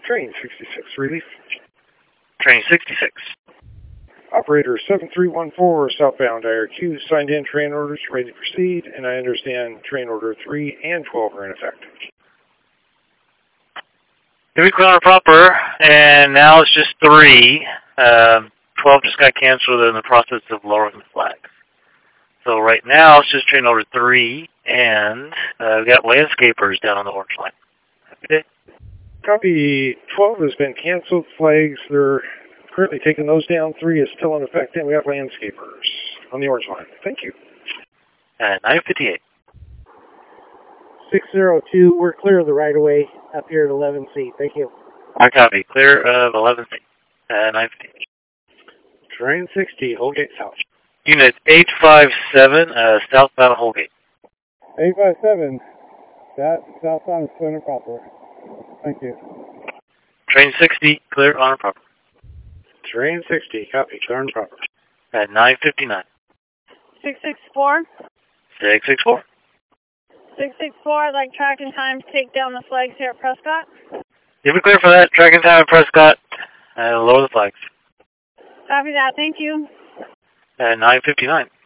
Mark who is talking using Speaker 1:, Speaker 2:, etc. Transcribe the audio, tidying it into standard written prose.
Speaker 1: Train 66, relief.
Speaker 2: Train 66.
Speaker 1: Operator 7314, southbound IRQ, signed in train orders, ready to proceed, and I understand train order 3 and 12 are in effect.
Speaker 2: Here we clear proper, and now it's just 3. 12 just got canceled in the process of lowering the flags. So right now it's just train order 3, and we got landscapers down on the orange line. Happy day.
Speaker 1: Copy. 12 has been canceled. Flags, they're currently taking those down. 3 is still in effect, and we have landscapers on the orange line. Thank you.
Speaker 2: And 9:58.
Speaker 3: 602, we're clear of the right-of-way up here at 11C. Thank you.
Speaker 2: I copy. Clear of 11C. 9:58.
Speaker 1: Train 60, Holgate South.
Speaker 2: Unit 857, southbound Holgate.
Speaker 3: 857, southbound Center proper. Thank you.
Speaker 2: Train 60, clear on and proper.
Speaker 1: Train 60, copy, clear and proper.
Speaker 2: At 9:59.
Speaker 4: 664.
Speaker 2: 664.
Speaker 4: 664, I'd like track and time to take down the flags here at Prescott.
Speaker 2: You'll be clear for that. Track and time at Prescott. And lower the flags.
Speaker 4: Copy that, thank you.
Speaker 2: At 9:59.